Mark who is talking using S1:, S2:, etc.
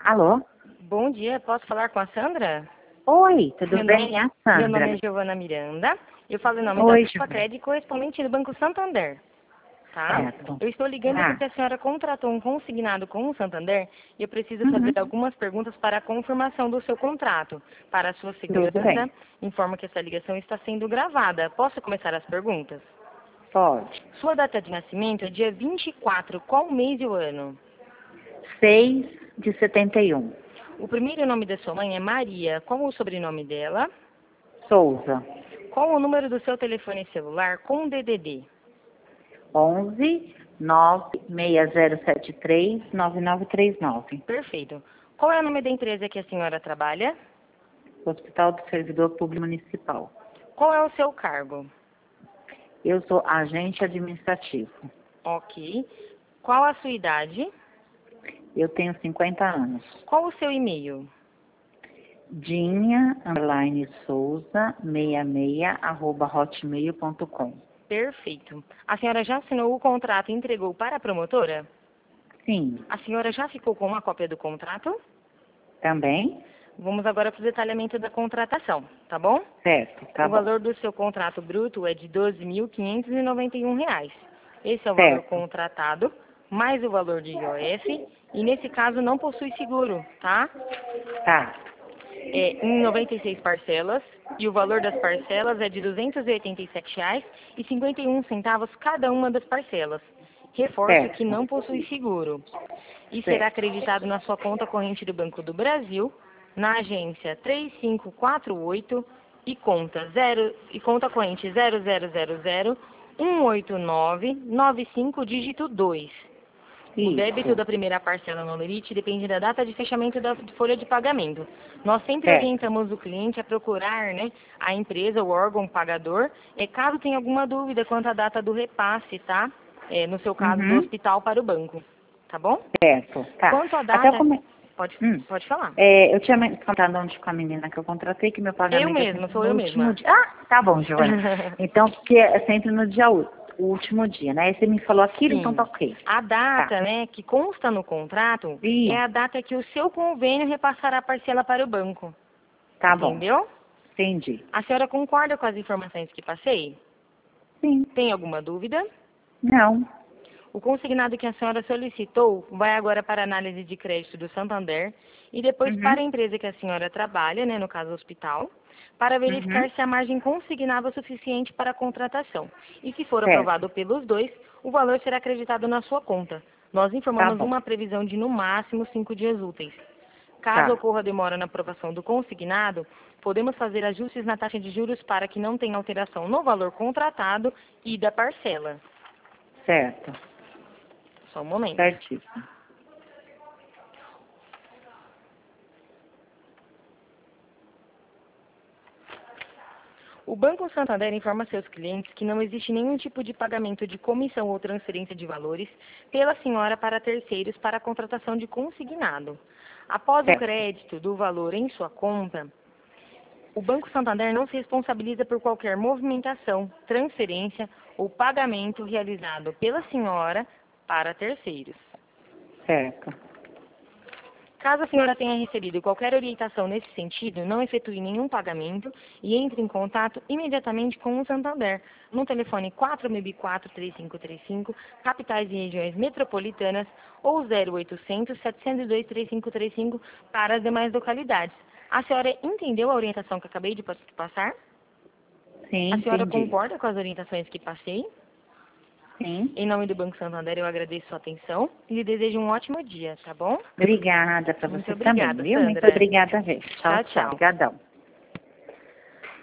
S1: Alô?
S2: Bom dia, posso falar com a Sandra?
S1: Oi, tudo bem? É a
S2: Meu nome é
S1: Sandra.
S2: Giovana Miranda. Eu falo em nome da
S1: Oi,
S2: Supa
S1: Giovana.
S2: Crédito correspondente do Banco Santander. Tá?
S1: Certo.
S2: Eu estou ligando
S1: Tá.
S2: porque a senhora contratou um consignado com o Santander e eu preciso fazer
S1: Uhum.
S2: algumas perguntas para a confirmação do seu contrato. Para a sua
S1: Tudo
S2: segurança,
S1: bem.
S2: informo que essa ligação está sendo gravada. Posso começar as perguntas?
S1: Pode.
S2: Sua data de nascimento é dia 24, qual mês e o ano?
S1: 6/71.
S2: O primeiro nome da sua mãe é Maria. Qual o sobrenome dela?
S1: Souza.
S2: Qual o número do seu telefone celular com DDD?
S1: 11-96073-9939.
S2: Perfeito. Qual é o nome da empresa que a senhora trabalha?
S1: Hospital do Servidor Público Municipal.
S2: Qual é o seu cargo?
S1: Eu sou agente administrativo.
S2: Ok. Qual a sua idade?
S1: Eu tenho 50 anos.
S2: Qual o seu e-mail?
S1: Dinha_Souza66@hotmail.com.
S2: Perfeito. A senhora já assinou o contrato e entregou para a promotora?
S1: Sim.
S2: A senhora já ficou com uma cópia do contrato?
S1: Também?
S2: Vamos agora para o detalhamento da contratação, tá bom?
S1: Certo, tá
S2: O
S1: bom.
S2: valor do seu contrato bruto é de R$ 12.591. Esse é o valor
S1: Certo.
S2: contratado, mais o valor de IOF, e nesse caso não possui seguro, tá?
S1: Tá.
S2: É em 96 parcelas, e o valor das parcelas é de R$ 287,51 cada uma das parcelas. Reforço que
S1: Certo.
S2: não possui seguro. E será
S1: Certo.
S2: acreditado na sua conta corrente do Banco do Brasil, na agência 3548 e conta corrente 0000-18995, dígito 2. O débito
S1: Isso.
S2: da primeira parcela no limite depende da data de fechamento da folha de pagamento. Nós sempre
S1: Certo.
S2: orientamos o cliente a procurar, né, a empresa, o órgão pagador, caso tenha alguma dúvida quanto à data do repasse, tá? No seu caso, do
S1: Uhum.
S2: hospital para o banco. Tá bom?
S1: Certo. Tá.
S2: Quanto à
S1: Até eu
S2: data,
S1: come...
S2: pode,
S1: Hum.
S2: pode falar.
S1: Eu tinha contado ontem com a menina que eu contratei que meu
S2: Eu
S1: pagamento é
S2: mesma,
S1: sempre
S2: sou
S1: no
S2: eu
S1: último
S2: mesma.
S1: dia. Ah, tá bom, Giovana. Então, porque é sempre no dia o último dia, né? Aí você me falou aquilo, então tá
S2: Sim.
S1: ok.
S2: A
S1: Tá.
S2: data, né, que consta no contrato é
S1: Ih,
S2: a data que o seu convênio repassará a parcela para o banco.
S1: tá bom.
S2: Entendeu?
S1: Entendi.
S2: A senhora concorda com as informações que passei?
S1: Sim.
S2: Tem alguma dúvida?
S1: Não.
S2: O consignado que a senhora solicitou vai agora para a análise de crédito do Santander e depois para a
S1: Uhum.
S2: empresa que a senhora trabalha, né, no caso o hospital, para verificar
S1: Uhum.
S2: se a margem consignável é suficiente para a contratação. E se for
S1: Certo.
S2: aprovado pelos dois, o valor será acreditado na sua conta. Nós
S1: Tá
S2: informamos
S1: bom.
S2: uma previsão de no máximo 5 dias úteis. Caso
S1: Tá.
S2: ocorra demora na aprovação do consignado, podemos fazer ajustes na taxa de juros para que não tenha alteração no valor contratado e da parcela.
S1: Certo.
S2: Só um momento.
S1: Certíssimo.
S2: O Banco Santander informa seus clientes que não existe nenhum tipo de pagamento de comissão ou transferência de valores pela senhora para terceiros para a contratação de consignado. Após o
S1: Certo.
S2: crédito do valor em sua conta, o Banco Santander não se responsabiliza por qualquer movimentação, transferência ou pagamento realizado pela senhora para terceiros.
S1: Certo.
S2: Caso a senhora tenha recebido qualquer orientação nesse sentido, não efetue nenhum pagamento e entre em contato imediatamente com o Santander no telefone 4004-3535, capitais e regiões metropolitanas, ou 0800-702-3535 para as demais localidades. A senhora entendeu a orientação que acabei de passar?
S1: Sim,
S2: A senhora
S1: entendi.
S2: concorda com as orientações que passei?
S1: Sim.
S2: Em nome do Banco Santander, eu agradeço sua atenção e lhe desejo um ótimo dia, tá bom?
S1: Obrigada para
S2: Muito
S1: você também,
S2: obrigada,
S1: viu? Muito
S2: Sandra.
S1: obrigada mesmo. Tchau,
S2: Tchau,
S1: tchau.
S2: tchau.
S1: Obrigadão.